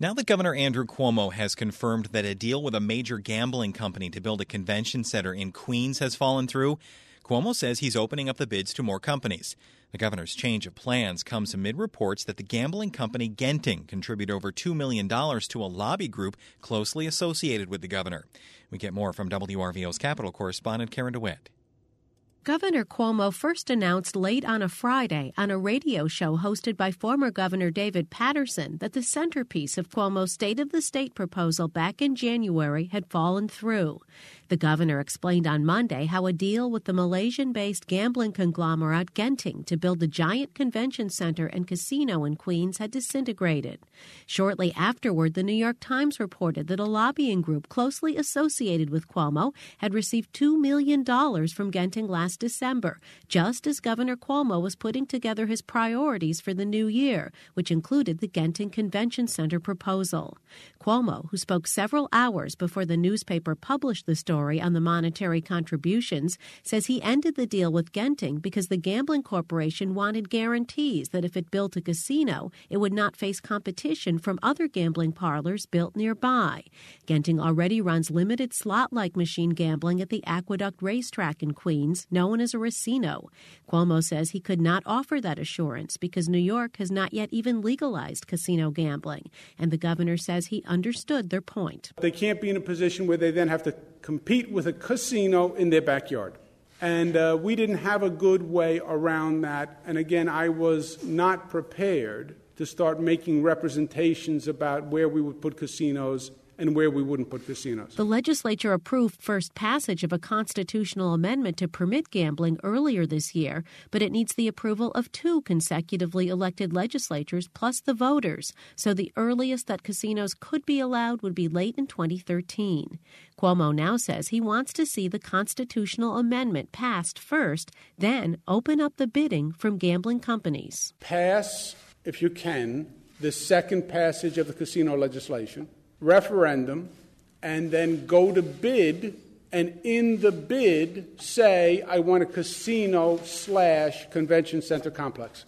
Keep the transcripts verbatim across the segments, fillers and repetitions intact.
Now that Governor Andrew Cuomo has confirmed that a deal with a major gambling company to build a convention center in Queens has fallen through, Cuomo says he's opening up the bids to more companies. The governor's change of plans comes amid reports that the gambling company Genting contributed over two million dollars to a lobby group closely associated with the governor. We get more from W R V O's Capitol correspondent Karen DeWitt. Governor Cuomo first announced late on a Friday on a radio show hosted by former Governor David Paterson that the centerpiece of Cuomo's State of the State proposal back in January had fallen through. The governor explained on Monday how a deal with the Malaysian-based gambling conglomerate Genting to build a giant convention center and casino in Queens had disintegrated. Shortly afterward, the New York Times reported that a lobbying group closely associated with Cuomo had received two million dollars from Genting last December, just as Governor Cuomo was putting together his priorities for the new year, which included the Genting Convention Center proposal. Cuomo, who spoke several hours before the newspaper published the story on the monetary contributions, says he ended the deal with Genting because the gambling corporation wanted guarantees that if it built a casino, it would not face competition from other gambling parlors built nearby. Genting already runs limited slot-like machine gambling at the Aqueduct Racetrack in Queens, known as a Racino. Cuomo says he could not offer that assurance because New York has not yet even legalized casino gambling, and the governor says he understood their point. They can't be in a position where they then have to compete with a casino in their backyard. And uh, we didn't have a good way around that. And again, I was not prepared to start making representations about where we would put casinos and where we wouldn't put casinos. The legislature approved first passage of a constitutional amendment to permit gambling earlier this year, but it needs the approval of two consecutively elected legislatures plus the voters, so the earliest that casinos could be allowed would be late in twenty thirteen. Cuomo now says he wants to see the constitutional amendment passed first, then open up the bidding from gambling companies. Pass, if you can, the second passage of the casino legislation, referendum, and then go to bid, and in the bid say, I want a casino slash convention center complex.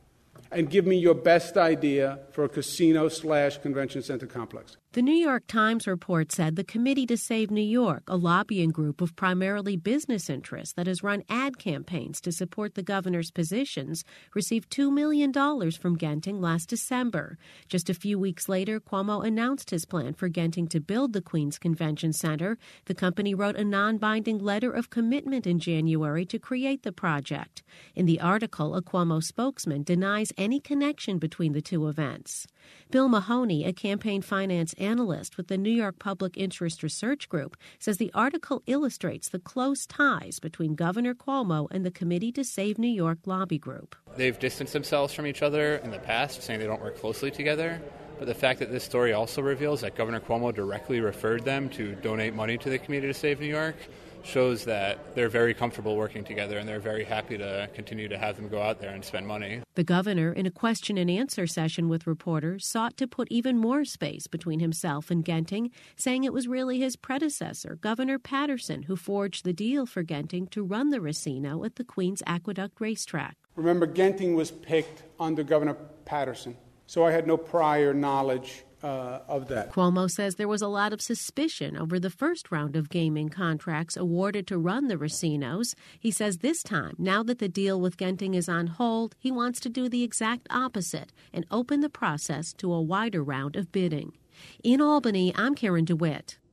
And give me your best idea for a casino slash convention center complex. The New York Times report said the Committee to Save New York, a lobbying group of primarily business interests that has run ad campaigns to support the governor's positions, received two million dollars from Genting last December. Just a few weeks later, Cuomo announced his plan for Genting to build the Queens Convention Center. The company wrote a non-binding letter of commitment in January to create the project. In the article, a Cuomo spokesman denies any connection between the two events. Bill Mahoney, a campaign finance analyst with the New York Public Interest Research Group, says the article illustrates the close ties between Governor Cuomo and the Committee to Save New York lobby group. They've distanced themselves from each other in the past, saying they don't work closely together. But the fact that this story also reveals that Governor Cuomo directly referred them to donate money to the Committee to Save New York shows that they're very comfortable working together, and they're very happy to continue to have them go out there and spend money. The governor, in a question and answer session with reporters, sought to put even more space between himself and Genting, saying it was really his predecessor, Governor Paterson, who forged the deal for Genting to run the Racino at the Queens Aqueduct Racetrack. Remember, Genting was picked under Governor Paterson, so I had no prior knowledge Uh, of that. Cuomo says there was a lot of suspicion over the first round of gaming contracts awarded to run the Racinos. He says this time, now that the deal with Genting is on hold, he wants to do the exact opposite and open the process to a wider round of bidding. In Albany, I'm Karen DeWitt.